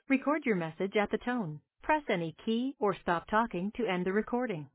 Record your message at the tone. Press any key or stop talking to end the recording.